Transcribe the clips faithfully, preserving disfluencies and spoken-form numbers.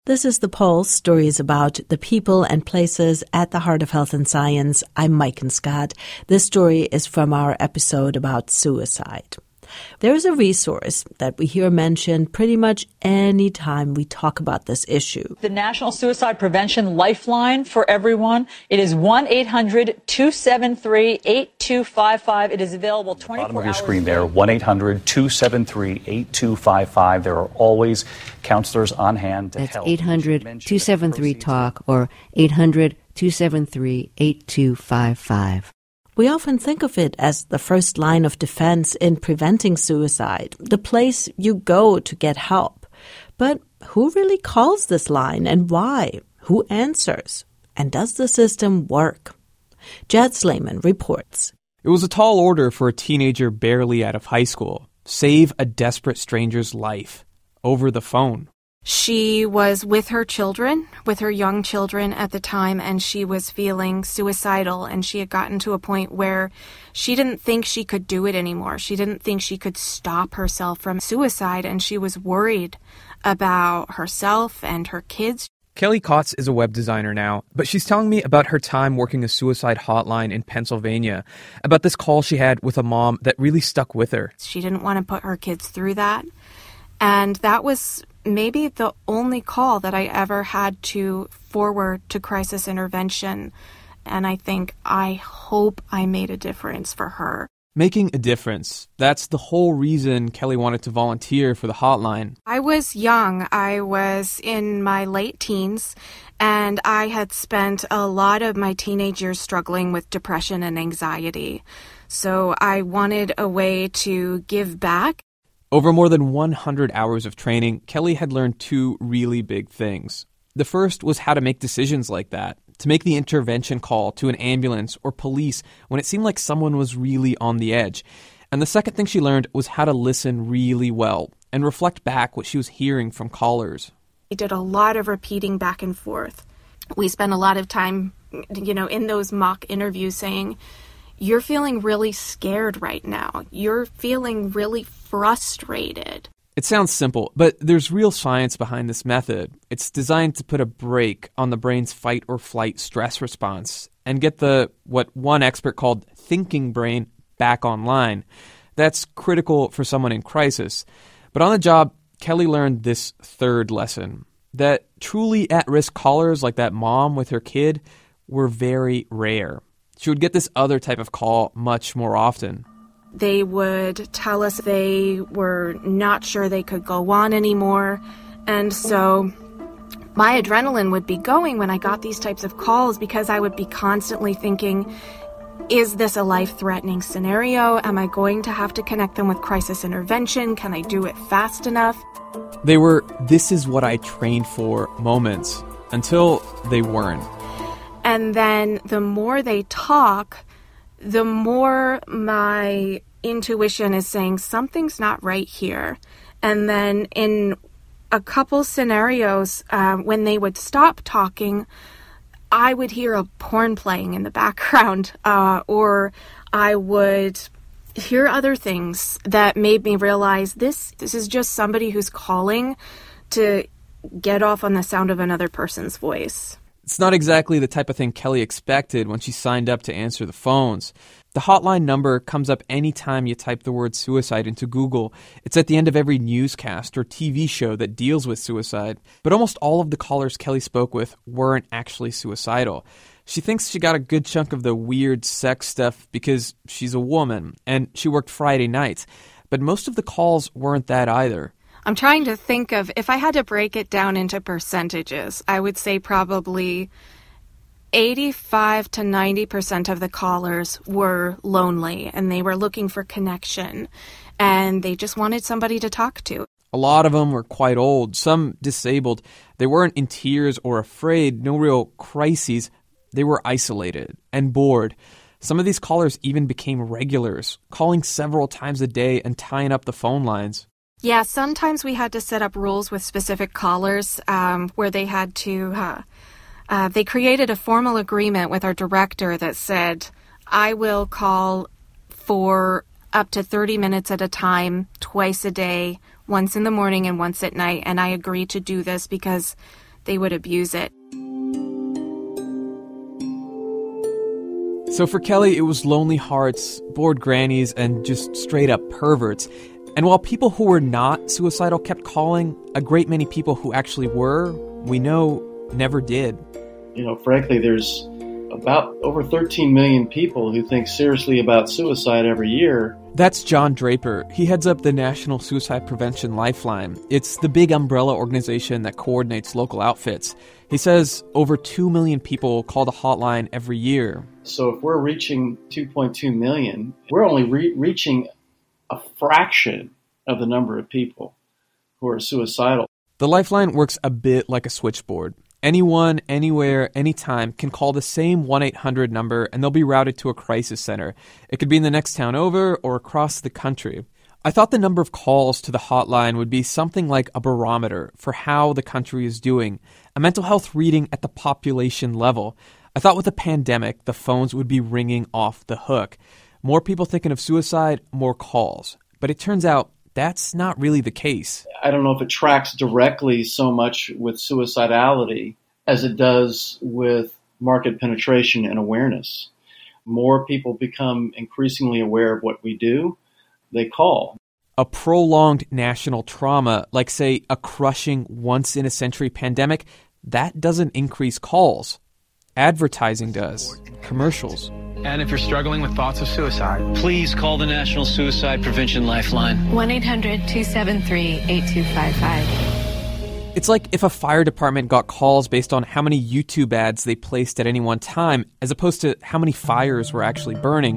This is The Pulse, stories about the people and places at the heart of health and science. I'm Maiken Scott. This story is from our episode about suicide. There is a resource that we hear mentioned pretty much any time we talk about this issue. The National Suicide Prevention Lifeline for everyone. It is one eight hundred two seven three eight two five five. It is available twenty-four hours. Bottom of your screen there, one eight hundred two seven three eight two five five. There are always counselors on hand to That's help. That's eight hundred two seven three talk or eight hundred two seven three eight two five five. We often think of it as the first line of defense in preventing suicide, the place you go to get help. But who really calls this line and why? Who answers? And does the system work? Jed Slayman reports. It was a tall order for a teenager barely out of high school. Save a desperate stranger's life over the phone. She was with her children, with her young children at the time, and she was feeling suicidal, and she had gotten to a point where she didn't think she could do it anymore. She didn't think she could stop herself from suicide, and she was worried about herself and her kids. Kelly Kotz is a web designer now, but she's telling me about her time working a suicide hotline in Pennsylvania, about this call she had with a mom that really stuck with her. She didn't want to put her kids through that, and that was maybe the only call that I ever had to forward to crisis intervention. And I think, I hope I made a difference for her. Making a difference. That's the whole reason Kelly wanted to volunteer for the hotline. I was young. I was in my late teens, and I had spent a lot of my teenage years struggling with depression and anxiety. So I wanted a way to give back. Over more than one hundred hours of training, Kelly had learned two really big things. The first was how to make decisions like that, to make the intervention call to an ambulance or police when it seemed like someone was really on the edge. And the second thing she learned was how to listen really well and reflect back what she was hearing from callers. We did a lot of repeating back and forth. We spent a lot of time, you know, in those mock interviews saying, you're feeling really scared right now. You're feeling really frustrated. It sounds simple, but there's real science behind this method. It's designed to put a brake on the brain's fight or flight stress response and get the, what one expert called thinking brain, back online. That's critical for someone in crisis. But on the job, Kelly learned this third lesson, that truly at-risk callers like that mom with her kid were very rare. She would get this other type of call much more often. They would tell us they were not sure they could go on anymore. And so my adrenaline would be going when I got these types of calls because I would be constantly thinking, is this a life-threatening scenario? Am I going to have to connect them with crisis intervention? Can I do it fast enough? They were, this is what I trained for moments until they weren't. And then the more they talk, the more my intuition is saying something's not right here. And then in a couple scenarios, uh, when they would stop talking, I would hear a porn playing in the background, uh, or I would hear other things that made me realize this, this is just somebody who's calling to get off on the sound of another person's voice. It's not exactly the type of thing Kelly expected when she signed up to answer the phones. The hotline number comes up anytime you type the word suicide into Google. It's at the end of every newscast or T V show that deals with suicide. But almost all of the callers Kelly spoke with weren't actually suicidal. She thinks she got a good chunk of the weird sex stuff because she's a woman and she worked Friday nights. But most of the calls weren't that either. I'm trying to think of, if I had to break it down into percentages, I would say probably eighty-five to ninety percent of the callers were lonely and they were looking for connection and they just wanted somebody to talk to. A lot of them were quite old, some disabled. They weren't in tears or afraid, no real crises. They were isolated and bored. Some of these callers even became regulars, calling several times a day and tying up the phone lines. Yeah, sometimes we had to set up rules with specific callers um, where they had to, uh, uh, they created a formal agreement with our director that said, I will call for up to thirty minutes at a time, twice a day, once in the morning and once at night. And I agreed to do this because they would abuse it. So for Kelly, it was lonely hearts, bored grannies, and just straight-up perverts. And while people who were not suicidal kept calling, a great many people who actually were, we know, never did. You know, frankly, there's about over thirteen million people who think seriously about suicide every year. That's John Draper. He heads up the National Suicide Prevention Lifeline. It's the big umbrella organization that coordinates local outfits. He says over two million people call the hotline every year. So if we're reaching two point two million, we're only re- reaching a fraction of the number of people who are suicidal. The Lifeline works a bit like a switchboard. Anyone, anywhere, anytime can call the same one eight hundred number and they'll be routed to a crisis center. It could be in the next town over or across the country. I thought the number of calls to the hotline would be something like a barometer for how the country is doing, a mental health reading at the population level. I thought with the pandemic, the phones would be ringing off the hook. More people thinking of suicide, more calls. But it turns out that's not really the case. I don't know if it tracks directly so much with suicidality as it does with market penetration and awareness. More people become increasingly aware of what we do, they call. A prolonged national trauma, like, say, a crushing once-in-a-century pandemic, that doesn't increase calls. Advertising does. Commercials. And if you're struggling with thoughts of suicide, please call the National Suicide Prevention Lifeline. one eight hundred two seven three eight two five five. It's like if a fire department got calls based on how many YouTube ads they placed at any one time, as opposed to how many fires were actually burning.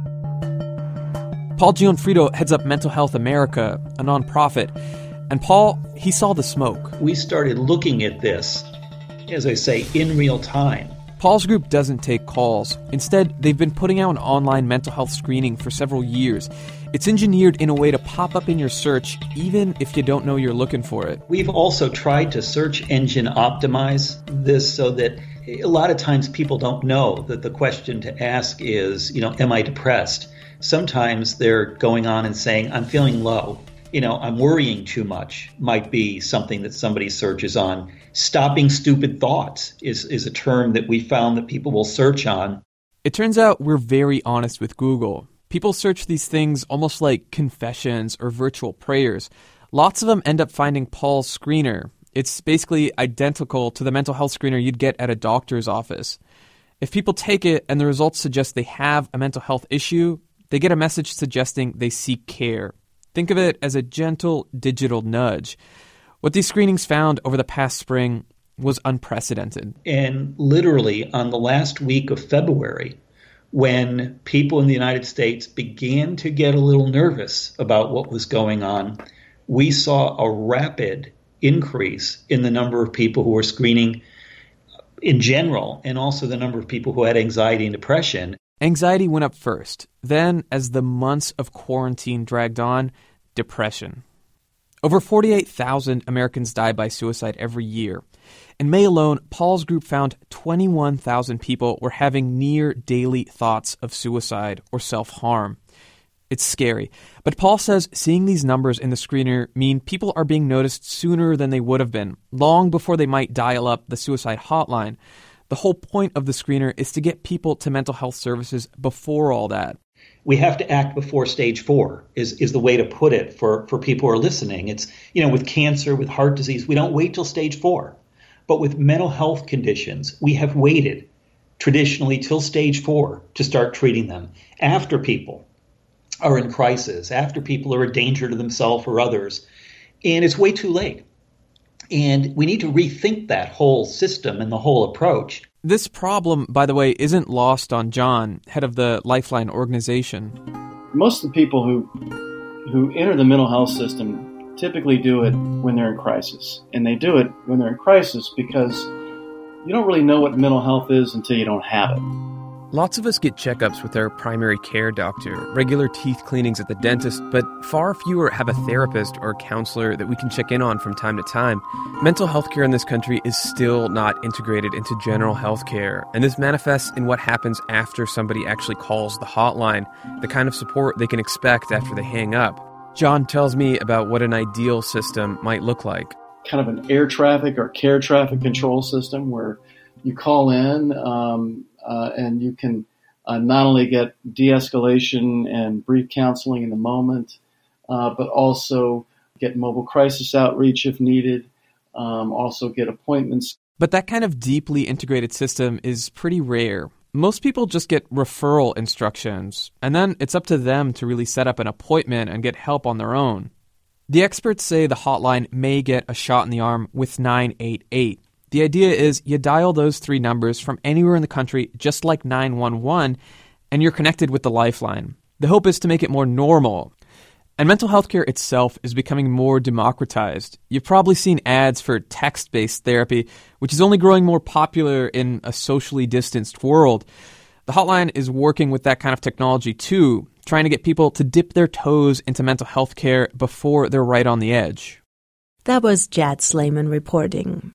Paul Gianfrido heads up Mental Health America, a nonprofit. And Paul, he saw the smoke. We started looking at this, as I say, in real time. Paul's group doesn't take calls. Instead, they've been putting out an online mental health screening for several years. It's engineered in a way to pop up in your search, even if you don't know you're looking for it. We've also tried to search engine optimize this so that a lot of times people don't know that the question to ask is, you know, am I depressed? Sometimes they're going on and saying, I'm feeling low. You know, I'm worrying too much might be something that somebody searches on. Stopping stupid thoughts is, is a term that we found that people will search on. It turns out we're very honest with Google. People search these things almost like confessions or virtual prayers. Lots of them end up finding Paul's screener. It's basically identical to the mental health screener you'd get at a doctor's office. If people take it and the results suggest they have a mental health issue, they get a message suggesting they seek care. Think of it as a gentle digital nudge. What these screenings found over the past spring was unprecedented. And literally on the last week of February, when people in the United States began to get a little nervous about what was going on, we saw a rapid increase in the number of people who were screening in general, and also the number of people who had anxiety and depression. Anxiety went up first. Then, as the months of quarantine dragged on, depression. Over forty-eight thousand Americans die by suicide every year. In May alone, Paul's group found twenty-one thousand people were having near daily thoughts of suicide or self-harm. It's scary. But Paul says seeing these numbers in the screener mean people are being noticed sooner than they would have been, long before they might dial up the suicide hotline. The whole point of the screener is to get people to mental health services before all that. We have to act before stage four is, is the way to put it for, for people who are listening. It's, you know, with cancer, with heart disease, we don't wait till stage four. But with mental health conditions, we have waited traditionally till stage four to start treating them. After people are in crisis, after people are a danger to themselves or others, and it's way too late. And we need to rethink that whole system and the whole approach. This problem, by the way, isn't lost on John, head of the Lifeline organization. Most of the people who who enter the mental health system typically do it when they're in crisis. And they do it when they're in crisis because you don't really know what mental health is until you don't have it. Lots of us get checkups with our primary care doctor, regular teeth cleanings at the dentist, but far fewer have a therapist or a counselor that we can check in on from time to time. Mental health care in this country is still not integrated into general health care, and this manifests in what happens after somebody actually calls the hotline, the kind of support they can expect after they hang up. John tells me about what an ideal system might look like. kind of an air traffic or care traffic control system where you call in um, uh, and you can uh, not only get de-escalation and brief counseling in the moment, uh, but also get mobile crisis outreach if needed, um, also get appointments. But that kind of deeply integrated system is pretty rare. Most people just get referral instructions, and then it's up to them to really set up an appointment and get help on their own. The experts say the hotline may get a shot in the arm with nine eight eight. The idea is you dial those three numbers from anywhere in the country, just like nine one one, and you're connected with the lifeline. The hope is to make it more normal. And mental health care itself is becoming more democratized. You've probably seen ads for text-based therapy, which is only growing more popular in a socially distanced world. The hotline is working with that kind of technology too, trying to get people to dip their toes into mental health care before they're right on the edge. That was Jad Slayman reporting.